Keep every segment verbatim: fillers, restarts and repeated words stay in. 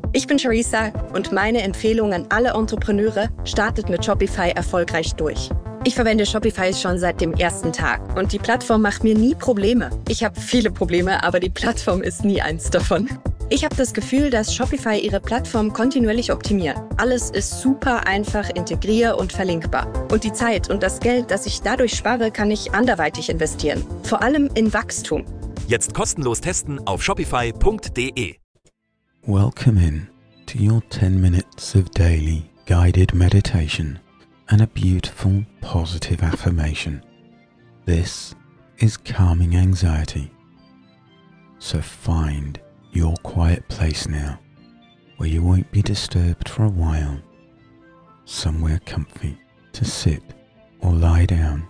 Ich bin Charissa und meine Empfehlung an alle Entrepreneure: startet mit Shopify erfolgreich durch. Ich verwende Shopify schon seit dem ersten Tag und die Plattform macht mir nie Probleme. Ich habe viele Probleme, aber die Plattform ist nie eins davon. Ich habe das Gefühl, dass Shopify ihre Plattform kontinuierlich optimiert. Alles ist super einfach integrier- und verlinkbar. Und die Zeit und das Geld, das ich dadurch spare, kann ich anderweitig investieren. Vor allem in Wachstum. Jetzt kostenlos testen auf shopify punkt de. Welcome in to your ten minutes of daily guided meditation and a beautiful positive affirmation. This is Calming Anxiety. So find your quiet place now, where you won't be disturbed for a while, somewhere comfy to sit or lie down.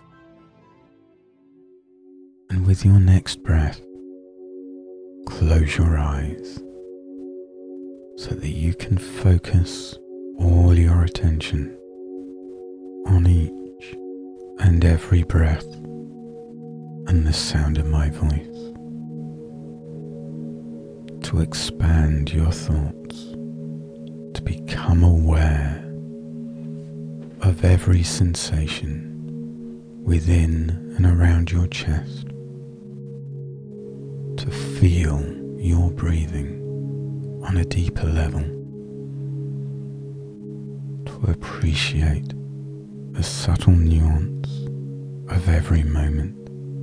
And with your next breath, close your eyes so that you can focus all your attention on each and every breath and the sound of my voice. To expand your thoughts, to become aware of every sensation within and around your chest, to feel your breathing on a deeper level, to appreciate the subtle nuance of every moment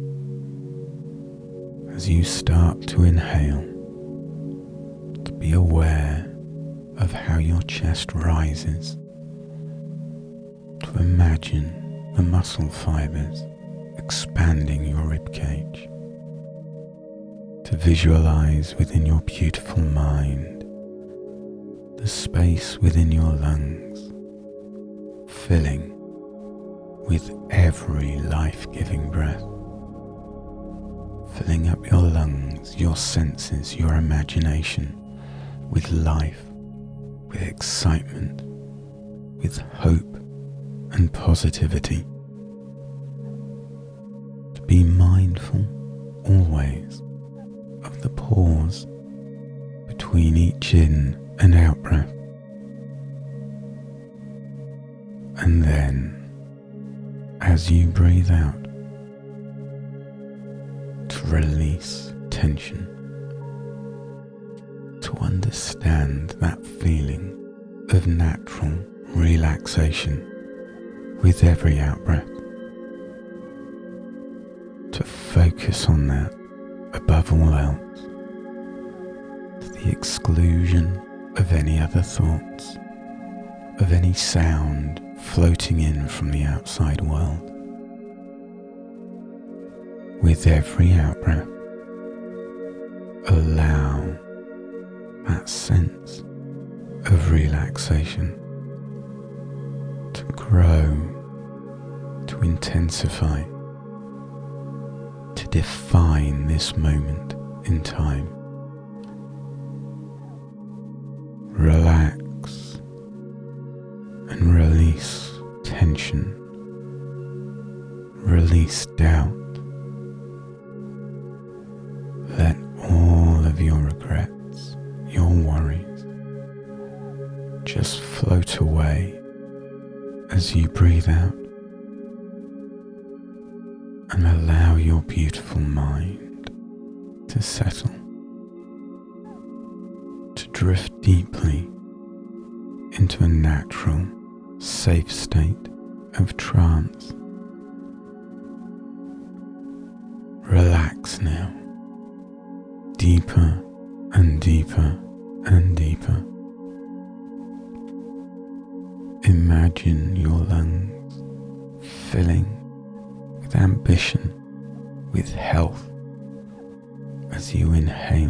as you start to inhale. Be aware of how your chest rises, to imagine the muscle fibers expanding your ribcage, to visualize within your beautiful mind the space within your lungs, filling with every life-giving breath, filling up your lungs, your senses, your imagination, with life, with excitement, with hope and positivity. To be mindful always of the pause between each in and out breath. And then, as you breathe out, to release tension, to understand that feeling of natural relaxation with every out-breath, to focus on that above all else, to the exclusion of any other thoughts, of any sound floating in from the outside world. With every out-breath, allow that sense of relaxation to grow, to intensify, to define this moment in time. Relax and release tension, release doubt. Let all of your regrets, your worries, just float away as you breathe out and allow your beautiful mind to settle, to drift deeply into a natural, safe state of trance. Relax now, deeper and deeper and deeper. Imagine your lungs filling with ambition, with health as you inhale.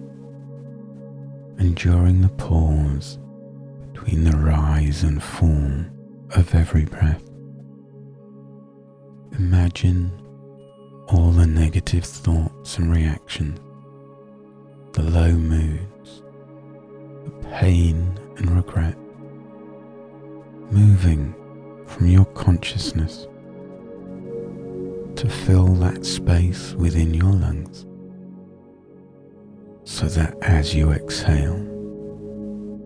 And during the pause between the rise and fall of every breath, imagine all the negative thoughts and reactions, the low moods, the pain and regret, moving from your consciousness to fill that space within your lungs, so that as you exhale,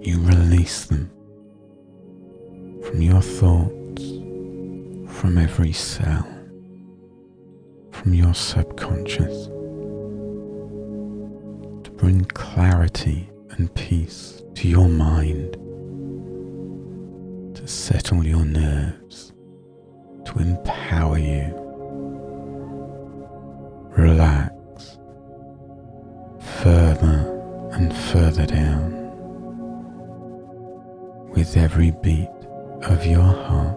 you release them from your thoughts, from every cell, from your subconscious, to bring clarity and peace to your mind, to settle your nerves, to empower you. Relax further and further down with every beat of your heart,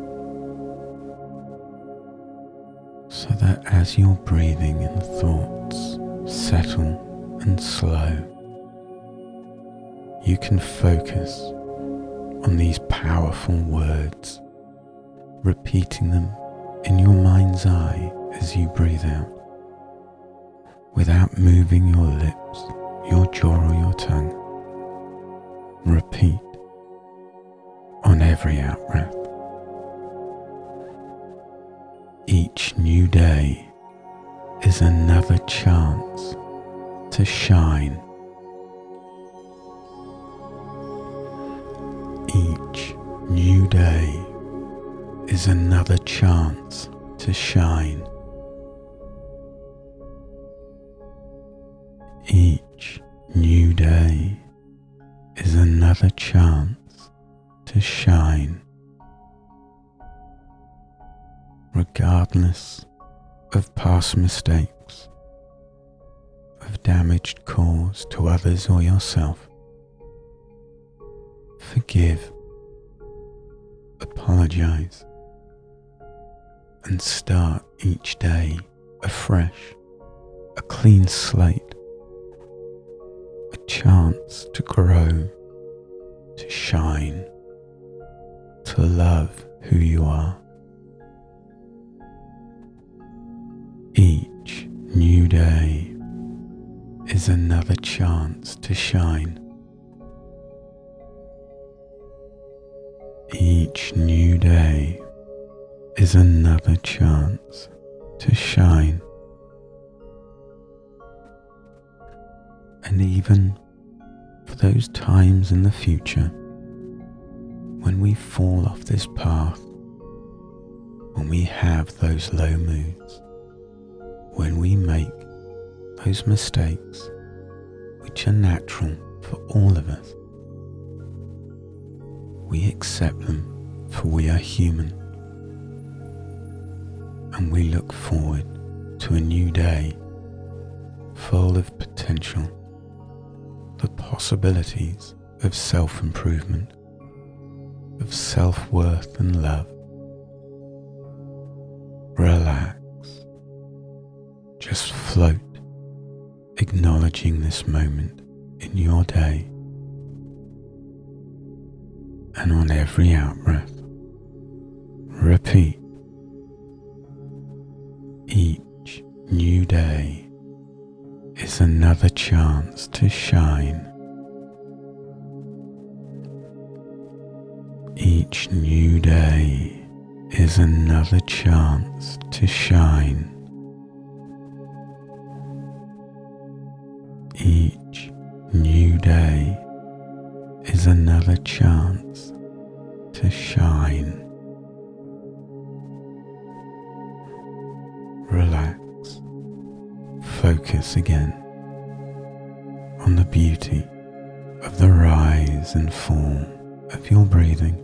so that as your breathing and thoughts settle and slow, you can focus on these powerful words, repeating them in your mind's eye as you breathe out, without moving your lips, your jaw or your tongue. Repeat on every out-breath. Each new day is another chance to shine. Each new day is another chance to shine. Each new day is another chance to shine, regardless of past mistakes, of damage caused to others or yourself. Forgive, apologize, and start each day afresh, a clean slate, a chance to grow, to shine, to love who you are. Each new day is another chance to shine. Each new day is another chance to shine. And even for those times in the future when we fall off this path, when we have those low moods, when we make those mistakes, which are natural for all of us, we accept them, for we are human, and we look forward to a new day full of potential, the possibilities of self-improvement, of self-worth and love. Relax. Just float, acknowledging this moment in your day. And on every out-breath, repeat. Each new day is another chance to shine. Each new day is another chance to shine. Each new day is another chance to shine. Relax. Focus again on the beauty of the rise and fall of your breathing,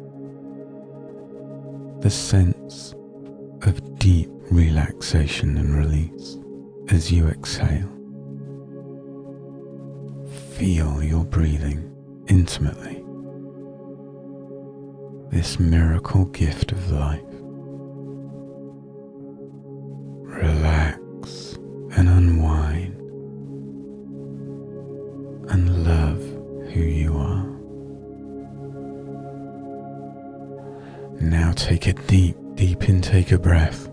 the sense of deep relaxation and release as you exhale. Feel your breathing intimately, this miracle gift of life. Relax and unwind and love who you are. Now take a deep, deep intake of breath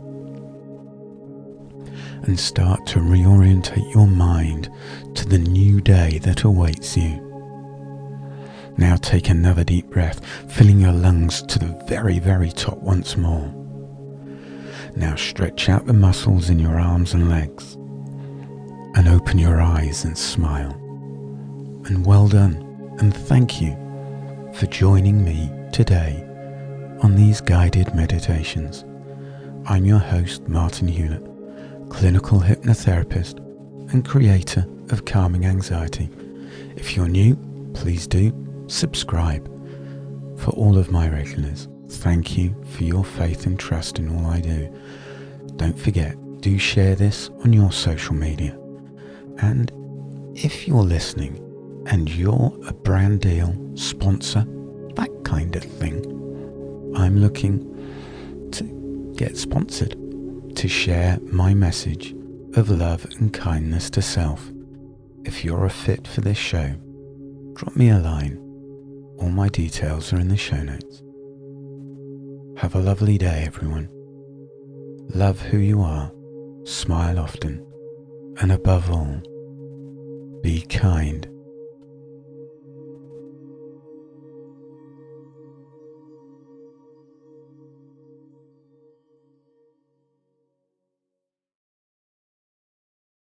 and start to reorientate your mind to the new day that awaits you. Now take another deep breath, filling your lungs to the very, very top once more. Now stretch out the muscles in your arms and legs and open your eyes and smile. And well done, and thank you for joining me today on these guided meditations. I'm your host, Martin Hewlett, clinical hypnotherapist and creator of Calming Anxiety. If you're new, please do subscribe. For all of my regulars, thank you for your faith and trust in all I do. Don't forget, do share this on your social media. And if you're listening and you're a brand deal, sponsor, that kind of thing, I'm looking to get sponsored to share my message of love and kindness to self. If you're a fit for this show, drop me a line. All my details are in the show notes. Have a lovely day, everyone. Love who you are, smile often, and above all, be kind